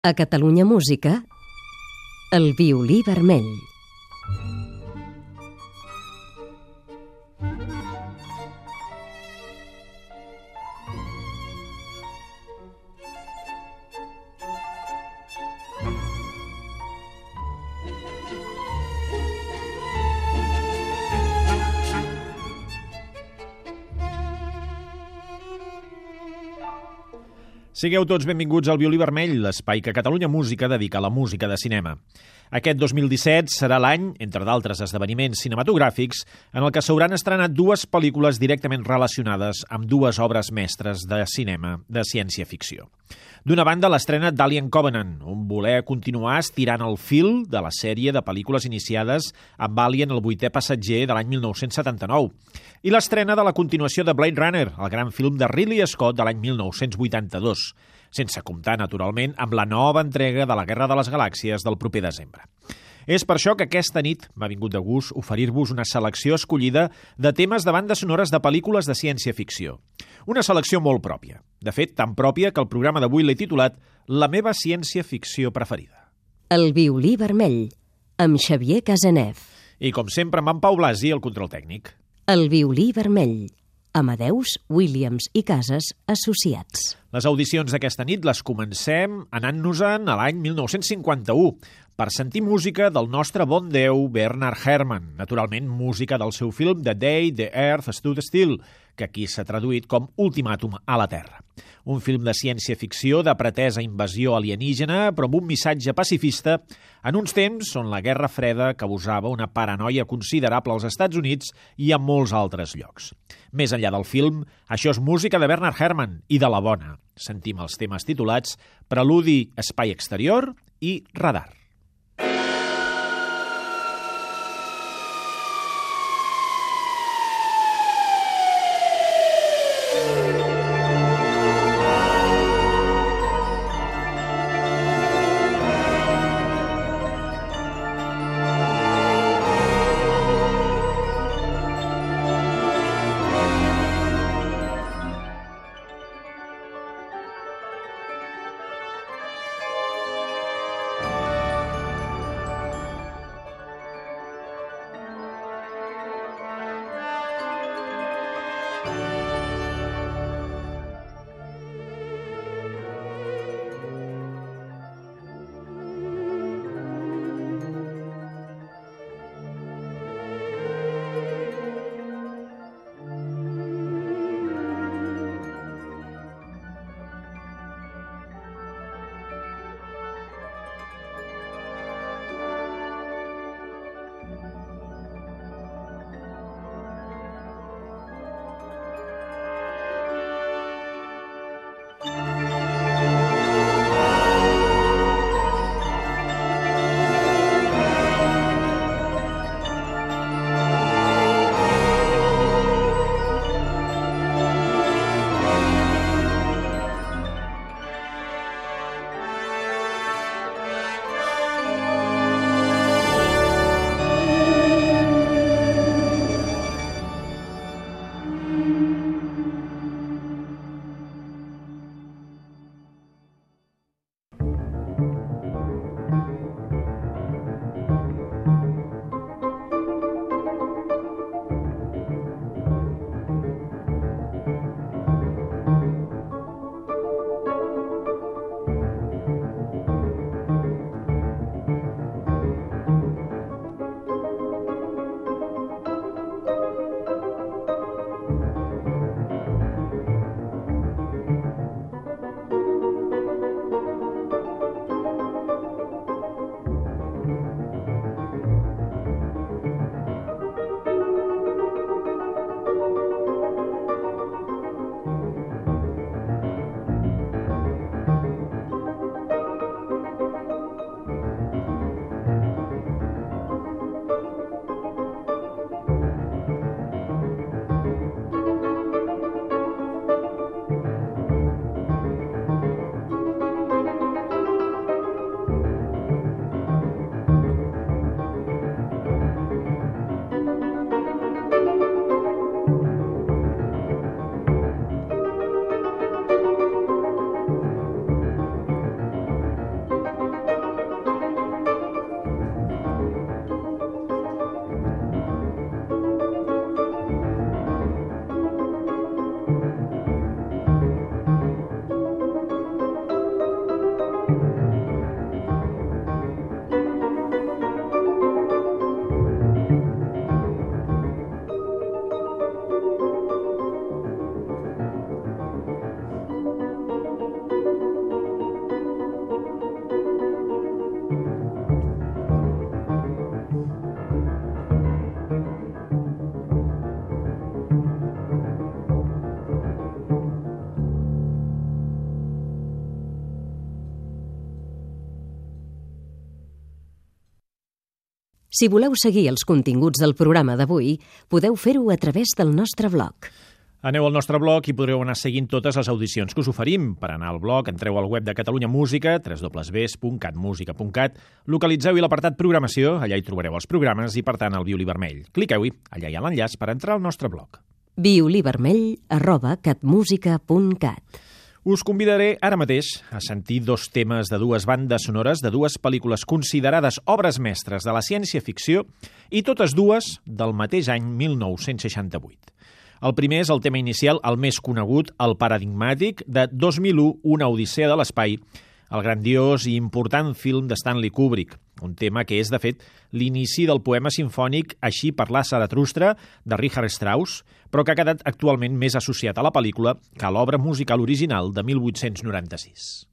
A Catalunya Música, el violí vermell. Sigueu tots benvinguts al Violí Vermell, l'espai que Catalunya Música dedica a la música de cinema. Aquest 2017 serà l'any, entre d'altres esdeveniments cinematogràfics, en el que s'hauran estrenat dues pel·lícules directament relacionades amb dues obres mestres de cinema de ciència-ficció. D'una banda, l'estrena d'Alien Covenant, on voler continuar estirant el fil de la sèrie de pel·lícules iniciades amb Alien el vuitè passatger de l'any 1979, i l'estrena de la continuació de Blade Runner, el gran film de Ridley Scott de l'any 1982, sense comptar, naturalment, amb la nova entrega de la Guerra de les Galàxies del proper desembre. És per això que aquesta nit m'ha vingut de gust oferir-vos una selecció escollida de temes de bandes sonores de pel·lícules de ciència-ficció. Una selecció molt pròpia. De fet, tan pròpia que el programa d'avui l'he titulat La meva ciència-ficció preferida. El violí vermell, amb Xavier Casanev. I com sempre, amb en Pau Blasi, el control tècnic. El violí vermell, Amadeus, Williams i Casas Associats. Les audicions d'aquesta nit les comencem anant-nos-en a l'any 1951 per sentir música del nostre bon déu Bernard Herrmann, naturalment música del seu film The Day the Earth Stood Still, que aquí s'ha traduït com Ultimàtum a la Terra. Un film de ciència-ficció de pretesa invasió alienígena, però amb un missatge pacifista en uns temps on la Guerra Freda causava una paranoia considerable als Estats Units i a molts altres llocs. Més enllà del film, això és música de Bernard Herrmann i de la bona. Sentim els temes titulats Preludi, Espai Exterior i Radar. Si voleu seguir els continguts del programa d'avui, podeu fer-ho a través del nostre blog. Aneu al nostre blog i podreu anar seguint totes les audicions que us oferim. Per anar al blog, entreu al web de Catalunya Música, www.catmusica.cat, localitzeu-hi l'apartat Programació, allà hi trobareu els programes i, per tant, el violí vermell. Cliqueu-hi, allà hi ha l'enllaç per entrar al nostre blog. violivermell@catmusica.cat. Us convidaré ara mateix a sentir dos temes de dues bandes sonores de dues pel·lícules considerades obres mestres de la ciència-ficció i totes dues del mateix any 1968. El primer és el tema inicial, el més conegut, el paradigmàtic, de 2001, Una odissea de l'espai, el grandiós i important film de Stanley Kubrick, un tema que és, de fet, l'inici del poema simfònic Així parlà Zarathustra, de Richard Strauss, però que ha quedat actualment més associat a la pel·lícula que a l'obra musical original de 1896.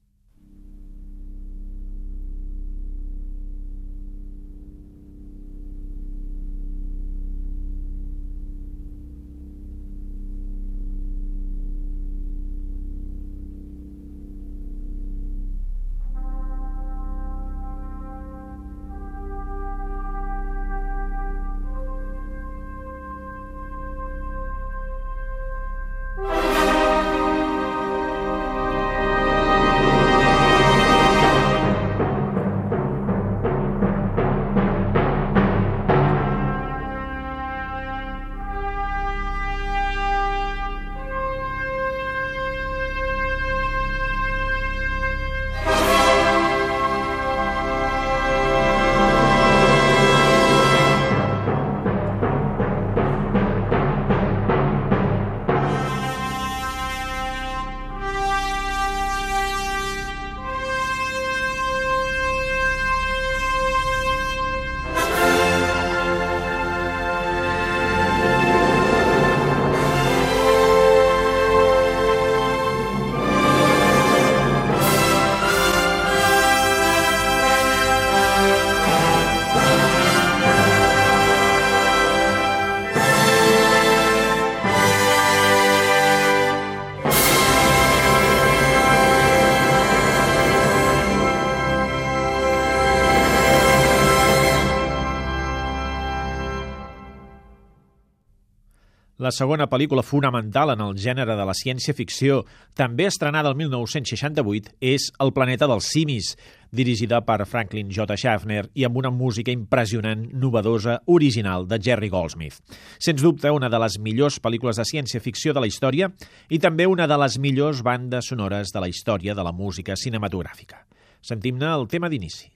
La segona pel·lícula fonamental en el gènere de la ciència-ficció, també estrenada el 1968, és El planeta dels simis, dirigida per Franklin J. Schaffner i amb una música impressionant, novedosa, original de Jerry Goldsmith. Sens dubte, una de les millors pel·lícules de ciència-ficció de la història i també una de les millors bandes sonores de la història de la música cinematogràfica. Sentim-ne el tema d'inici.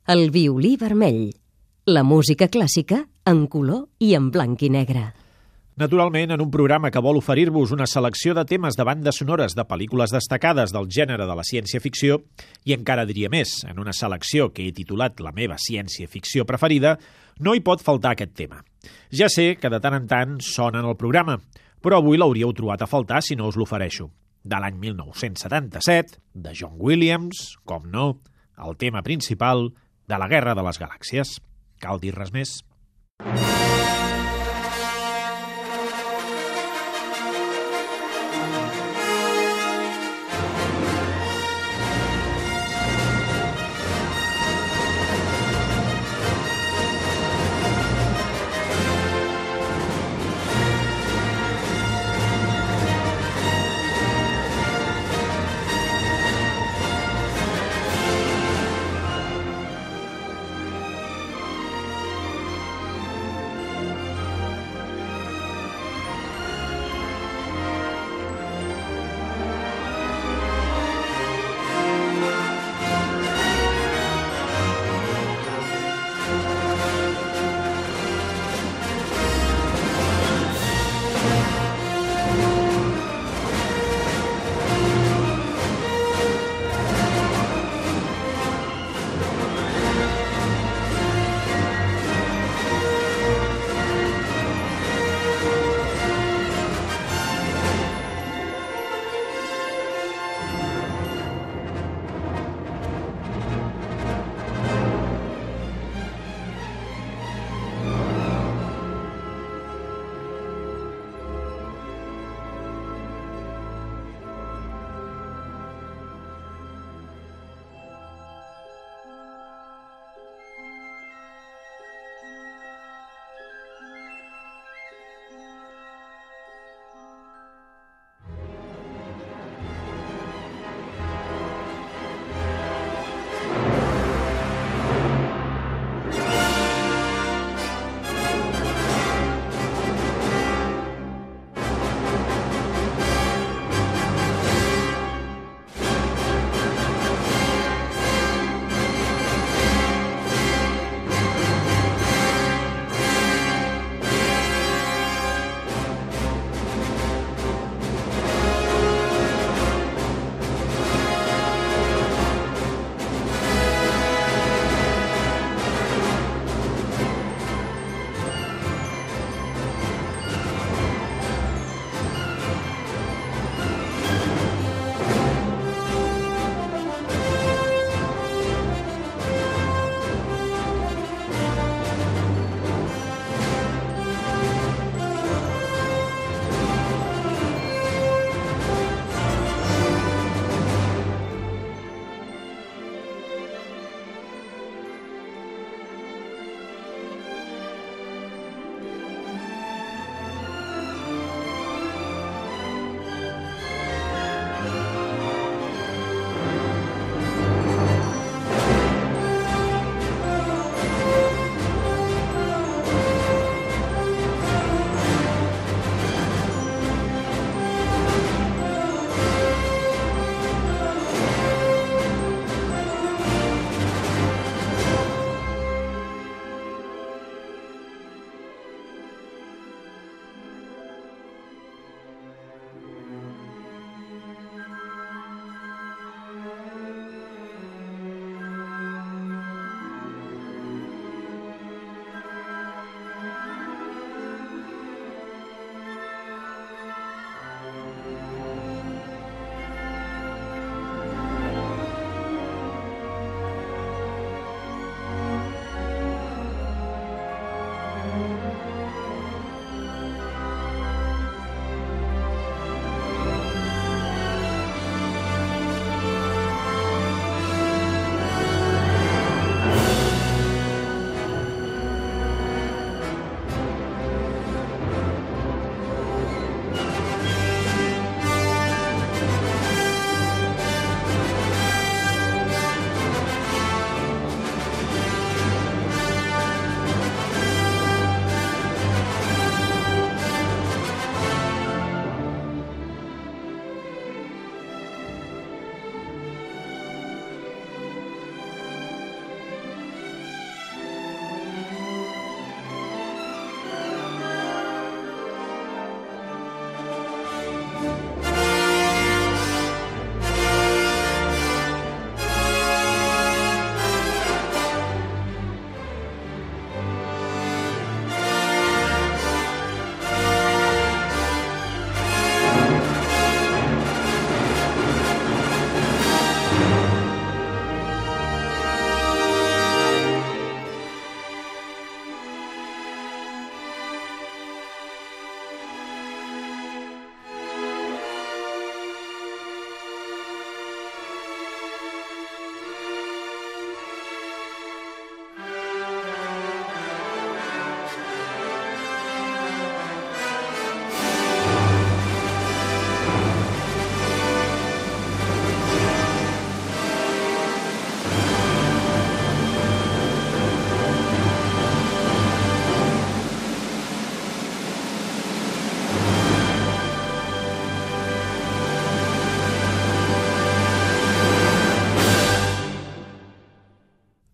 El violí vermell. La música clàssica en color i en blanc i negre. Naturalment, en un programa que vol oferir-vos una selecció de temes de bandes sonores de pel·lícules destacades del gènere de la ciència-ficció, i encara diria més, en una selecció que he titulat La meva ciència-ficció preferida, no hi pot faltar aquest tema. Ja sé que de tant en tant sona en el programa, però avui l'hauríeu trobat a faltar si no us l'ofereixo. De l'any 1977, de John Williams, com no, el tema principal de la Guerra de les Galàxies. Cal dir res més?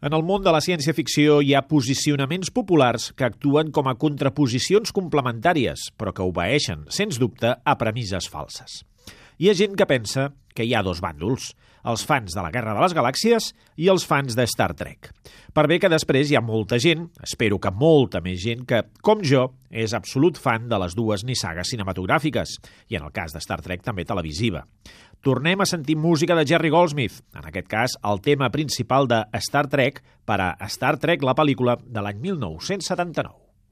En el món de la ciència-ficció hi ha posicionaments populars que actuen com a contraposicions complementàries, però que obeeixen, sens dubte, a premisses falses. Hi ha gent que pensa que hi ha dos bàndols, els fans de la Guerra de les Galàxies i els fans de Star Trek. Per bé que després hi ha molta gent, espero que molta més gent, que, com jo, és absolut fan de les dues nissagues cinematogràfiques, i en el cas de Star Trek també televisiva. Tornem a sentir música de Jerry Goldsmith, en aquest cas el tema principal de Star Trek per a Star Trek, la pel·lícula de l'any 1979.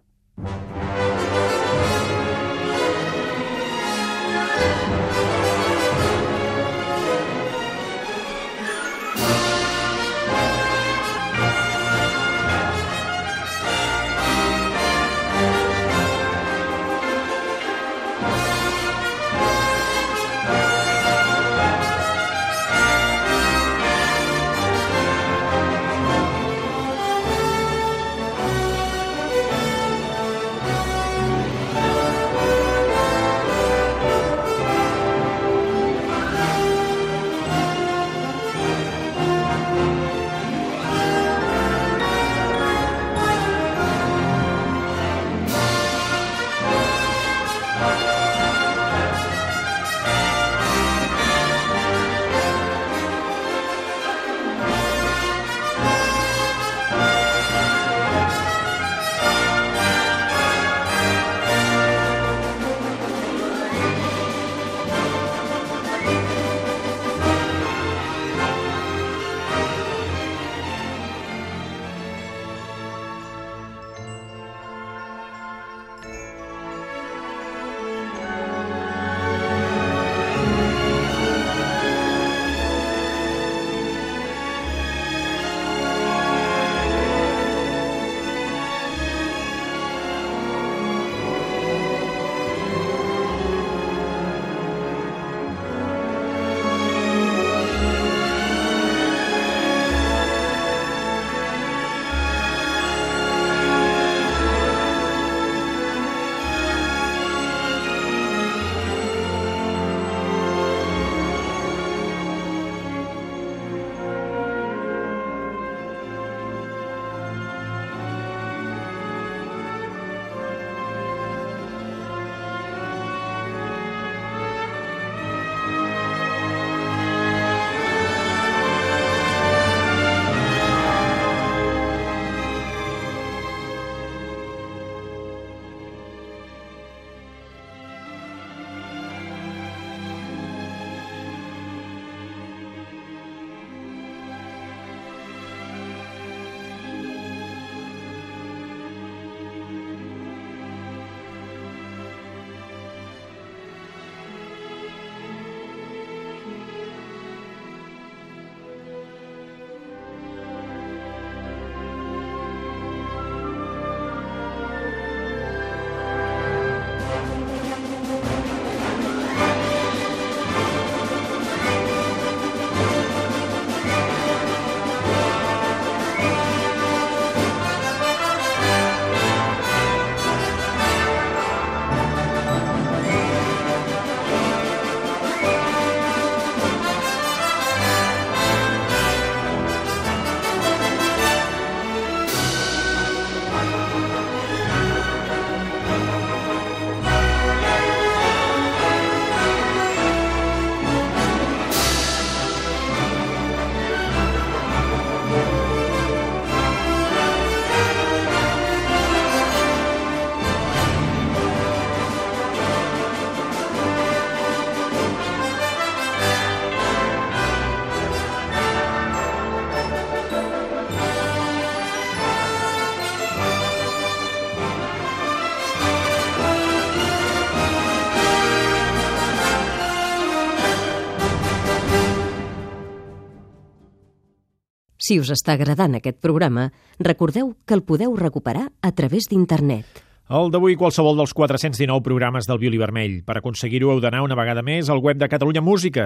Si us està agradant aquest programa, recordeu que el podeu recuperar a través d'internet. El d'avui qualsevol dels 419 programes del Violí Vermell. Per aconseguir-ho heu d'anar una vegada més al web de Catalunya Música,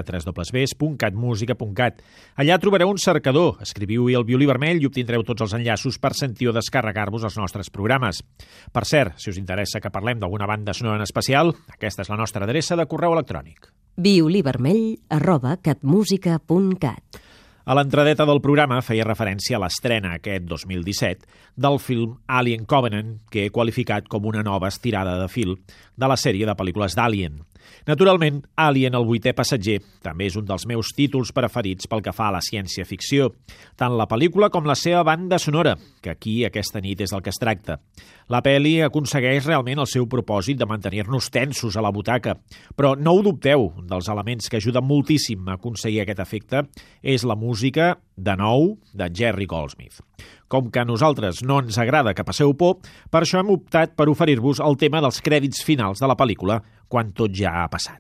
www.catmusica.cat. Allà trobareu un cercador. Escriviu-hi el Violí Vermell i obtindreu tots els enllaços per sentir o descarregar-vos els nostres programes. Per cert, si us interessa que parlem d'alguna banda sonora en especial, aquesta és la nostra adreça de correu electrònic. violivermell@catmusica.cat. A l'entradeta del programa feia referència a l'estrena aquest 2017 del film Alien Covenant, que he qualificat com una nova estirada de fil de la sèrie de pel·lícules d'Alien. Naturalment, Alien, el vuitè passatger, també és un dels meus títols preferits pel que fa a la ciència-ficció, tant la pel·lícula com la seva banda sonora, que aquí aquesta nit és del que es tracta. La pel·li aconsegueix realment el seu propòsit de mantenir-nos tensos a la butaca, però no ho dubteu, un dels elements que ajuden moltíssim a aconseguir aquest efecte és la música, de nou, de Jerry Goldsmith. Com que a nosaltres no ens agrada que passeu por, per això hem optat per oferir-vos el tema dels crèdits finals de la pel·lícula quan tot ja ha passat.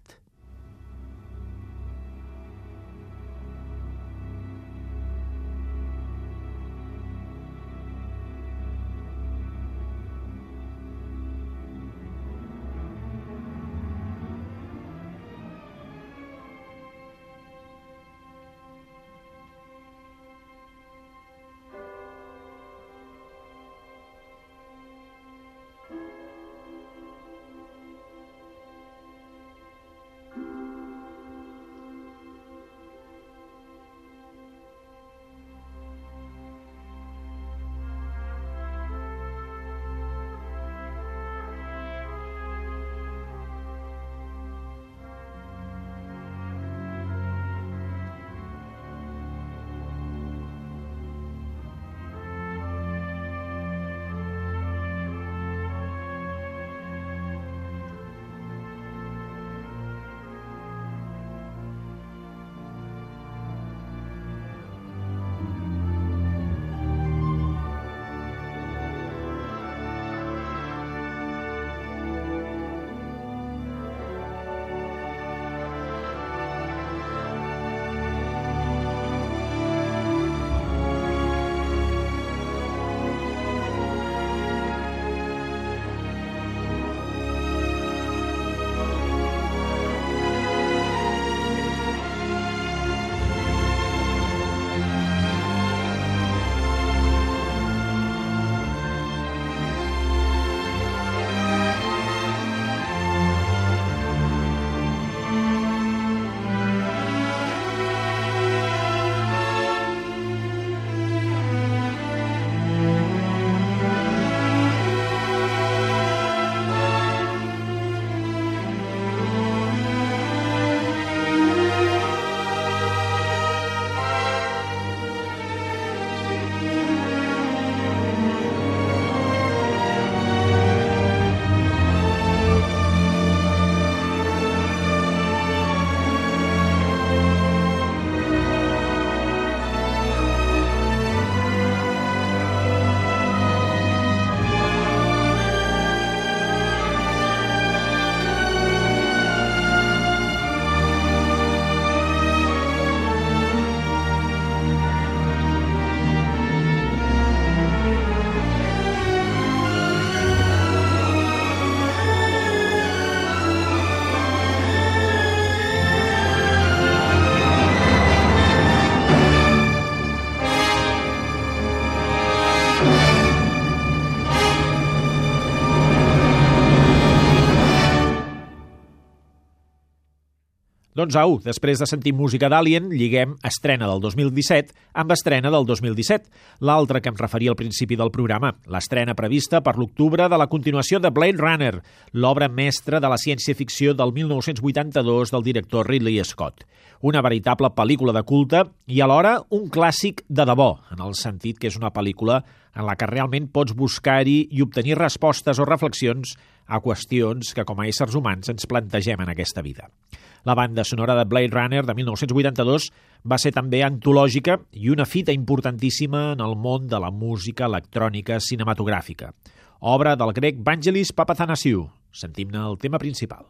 Doncs au, després de sentir música d'Alien, lliguem estrena del 2017 amb estrena del 2017, l'altre que em referia al principi del programa, l'estrena prevista per l'octubre de la continuació de Blade Runner, l'obra mestra de la ciència-ficció del 1982 del director Ridley Scott. Una veritable pel·lícula de culte i alhora un clàssic de debò, en el sentit que és una pel·lícula en la que realment pots buscar-hi i obtenir respostes o reflexions a qüestions que com a éssers humans ens plantegem en aquesta vida. La banda sonora de Blade Runner de 1982 va ser també antològica i una fita importantíssima en el món de la música electrònica cinematogràfica. Obra del grec Vangelis Papathanassiou. Sentim-ne el tema principal.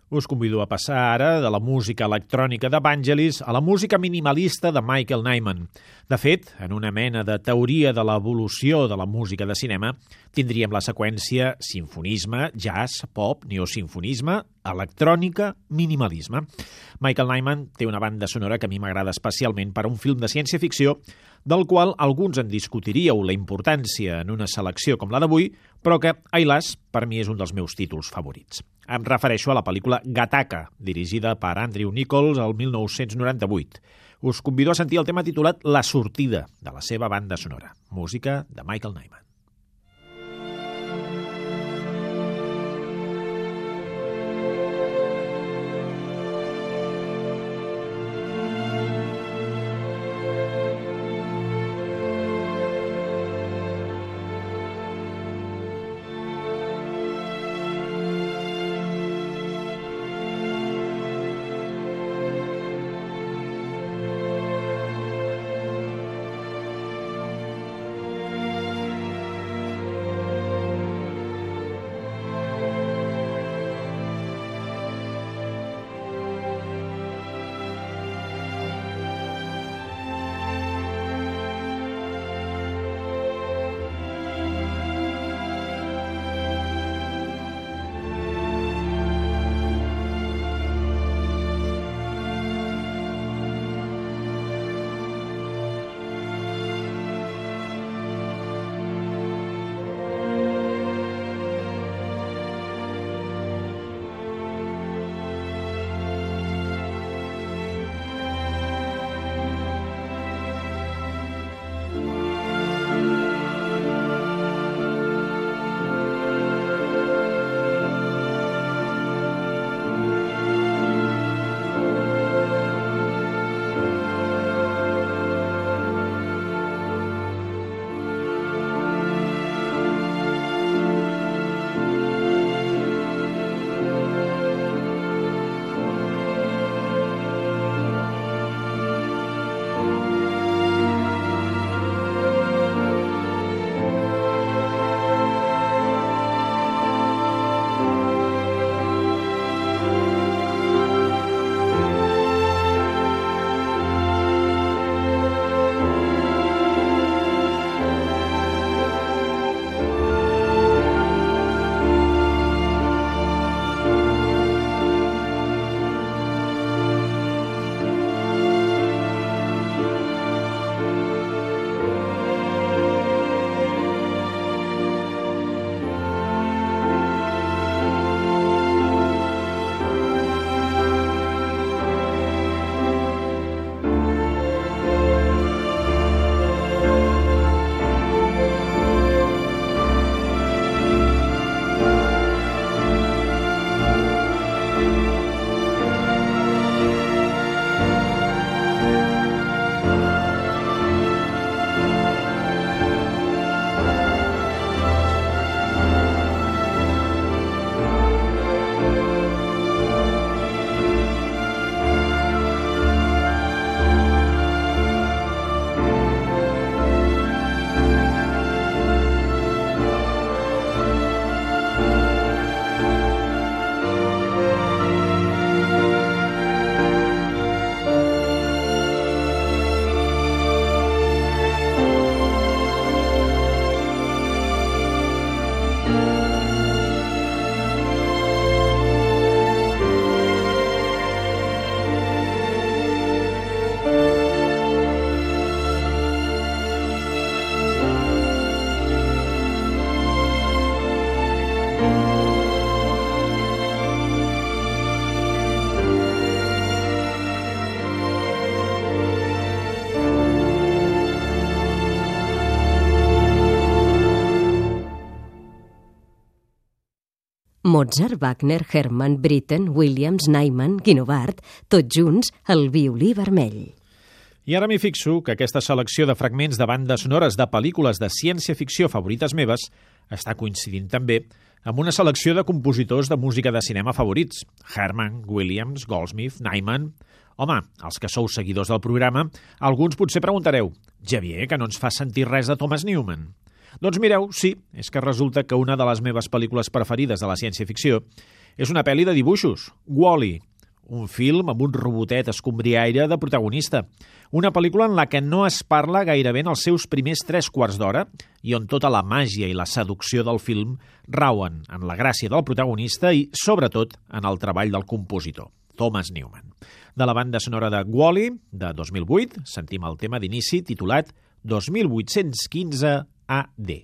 Us convido a passar ara de la música electrònica de Vangelis a la música minimalista de Michael Nyman. De fet, en una mena de teoria de l'evolució de la música de cinema, tindríem la seqüència sinfonisme, jazz, pop, neosinfonisme, electrònica, minimalisme. Michael Nyman té una banda sonora que a mi m'agrada especialment per a un film de ciència-ficció, del qual alguns en discutiríeu la importància en una selecció com la d'avui, però que, ai las, per mi és un dels meus títols favorits. Em refereixo a la pel·lícula Gattaca, dirigida per Andrew Nichols el 1998. Us convido a sentir el tema titulat La sortida, de la seva banda sonora, música de Michael Nyman. Mozart, Wagner, Hermann, Britten, Williams, Nyman, Guinovart, tots junts, el violí vermell. I ara m'hi fixo que aquesta selecció de fragments de bandes sonores de pel·lícules de ciència-ficció favorites meves està coincidint també amb una selecció de compositors de música de cinema favorits. Hermann, Williams, Goldsmith, Nyman... Home, els que sou seguidors del programa, alguns potser preguntareu: Xavier, que no ens fa sentir res de Thomas Newman? Doncs mireu, sí, és que resulta que una de les meves pel·lícules preferides de la ciència-ficció és una pel·li de dibuixos, Wall-E, un film amb un robotet escombriaire de protagonista. Una pel·lícula en la que no es parla gairebé en els seus primers 3/4 d'hora i on tota la màgia i la seducció del film rauen en la gràcia del protagonista i, sobretot, en el treball del compositor, Thomas Newman. De la banda sonora de Wall-E, de 2008, sentim el tema d'inici titulat 2815 AD.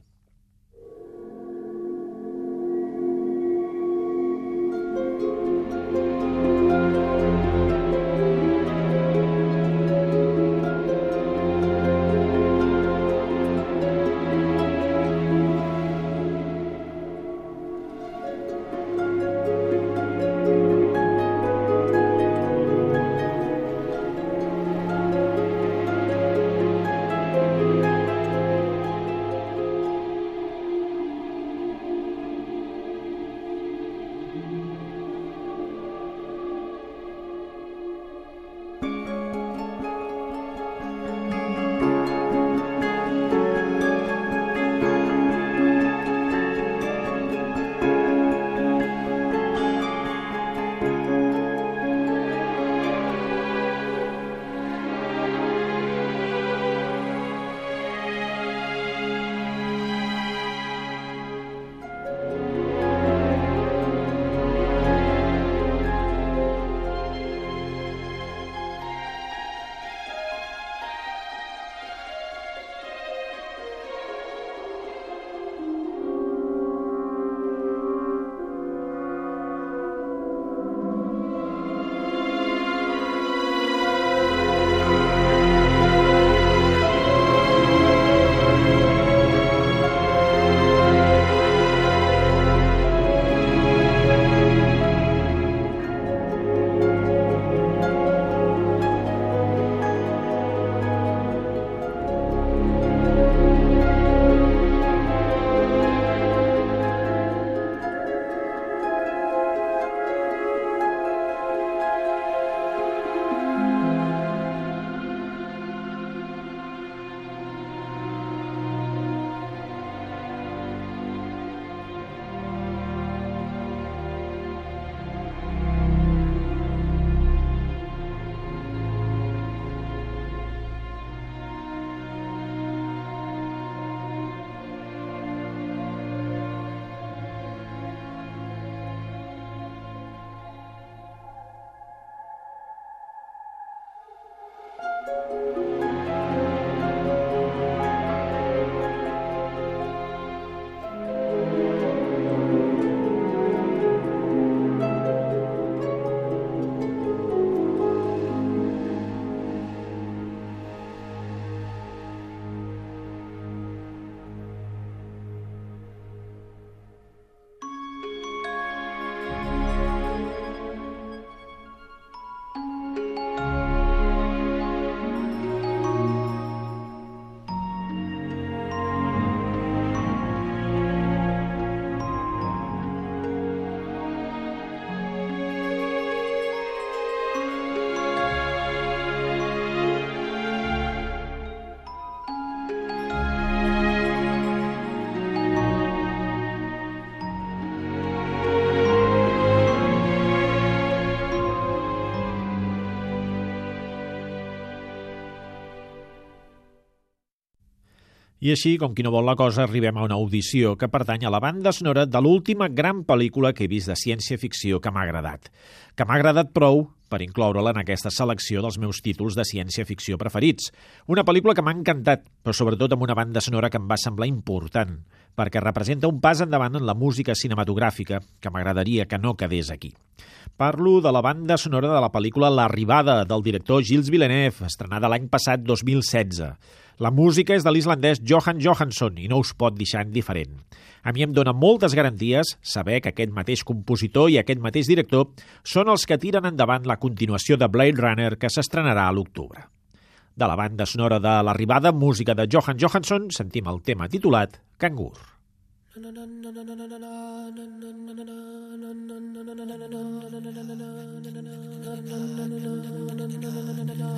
I així, com qui no vol la cosa, arribem a una audició que pertany a la banda sonora de l'última gran pel·lícula que he vist de ciència-ficció que m'ha agradat. Que m'ha agradat prou per incloure-la en aquesta selecció dels meus títols de ciència-ficció preferits. Una pel·lícula que m'ha encantat, però sobretot amb una banda sonora que em va semblar important, perquè representa un pas endavant en la música cinematogràfica que m'agradaria que no quedés aquí. Parlo de la banda sonora de la pel·lícula L'Arribada, del director Gilles Villeneuve, estrenada l'any passat 2016. La música és de l'islandès Jóhann Jóhannsson i no us pot deixar indiferent. A mi em dóna moltes garanties saber que aquest mateix compositor i aquest mateix director són els que tiren endavant la continuació de Blade Runner que s'estrenarà a l'octubre. De la banda sonora de L'Arribada, música de Jóhann Jóhannsson, sentim el tema titulat Cangur.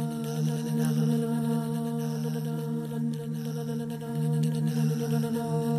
No.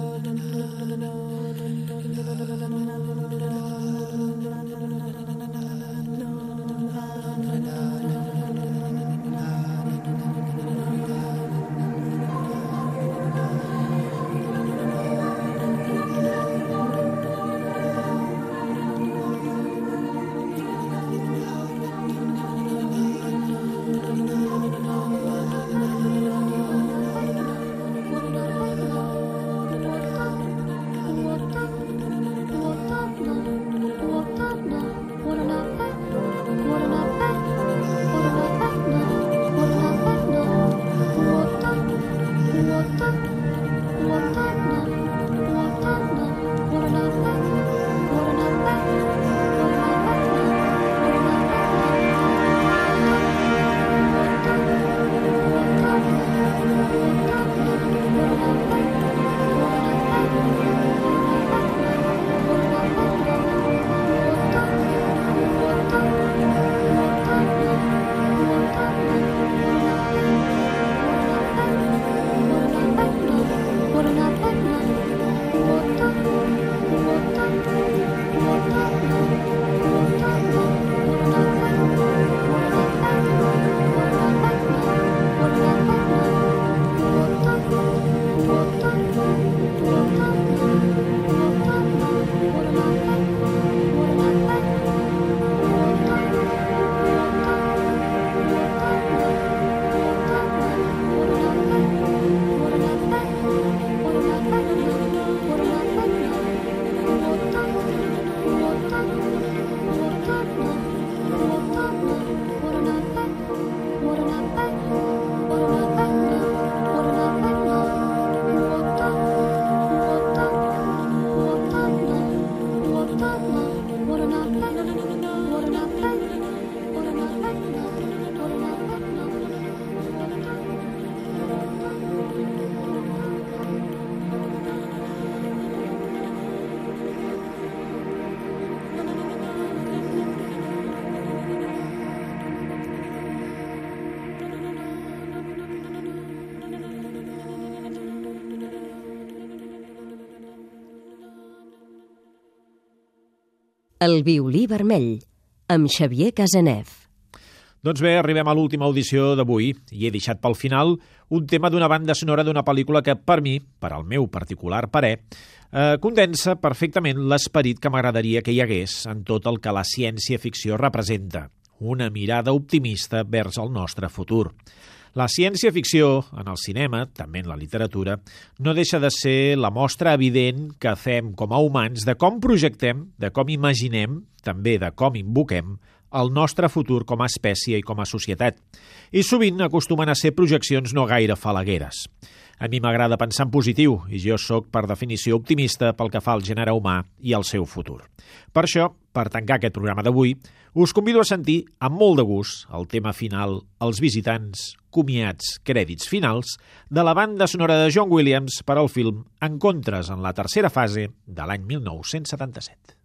El violí vermell, amb Xavier Casanev. Doncs bé, arribem a l'última audició d'avui i he deixat pel final un tema d'una banda sonora d'una pel·lícula que, per mi, per al meu particular parer, condensa perfectament l'esperit que m'agradaria que hi hagués en tot el que la ciència-ficció representa, una mirada optimista vers el nostre futur. La ciència-ficció, en el cinema, també en la literatura, no deixa de ser la mostra evident que fem com a humans de com projectem, de com imaginem, també de com invoquem, el nostre futur com a espècie i com a societat. I sovint acostumen a ser projeccions no gaire falagueres. A mi m'agrada pensar en positiu i jo sóc, per definició, optimista pel que fa al gènere humà i al seu futur. Per això, per tancar aquest programa d'avui, us convido a sentir amb molt de gust el tema final, Els visitants, comiats, crèdits finals, de la banda sonora de John Williams per al film Encontres en la tercera fase de l'any 1977.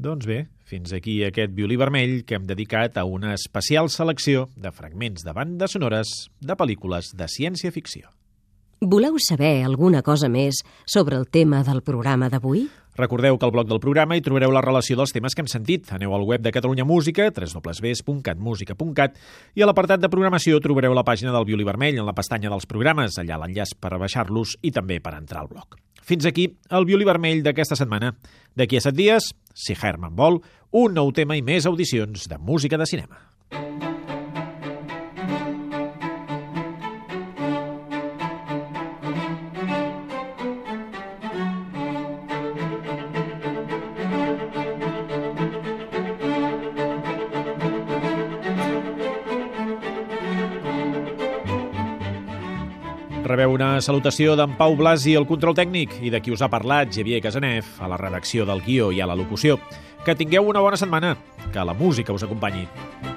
Doncs bé, fins aquí aquest violí vermell que hem dedicat a una especial selecció de fragments de bandes sonores de pel·lícules de ciència-ficció. Voleu saber alguna cosa més sobre el tema del programa d'avui? Recordeu que al blog del programa hi trobareu la relació dels temes que hem sentit. Aneu al web de Catalunya Música, www.catmusica.cat, i a l'apartat de programació trobareu la pàgina del Violí Vermell en la pestanya dels programes, allà l'enllaç per baixar-los i també per entrar al blog. Fins aquí el Violí Vermell d'aquesta setmana. D'aquí a 7 dies, si Herman vol, un nou tema i més audicions de música de cinema. Rebeu una salutació d'en Pau Blasi al control tècnic i de qui us ha parlat, Xavier Casanef, a la redacció del guió i a la locució. Que tingueu una bona setmana, que la música us acompanyi.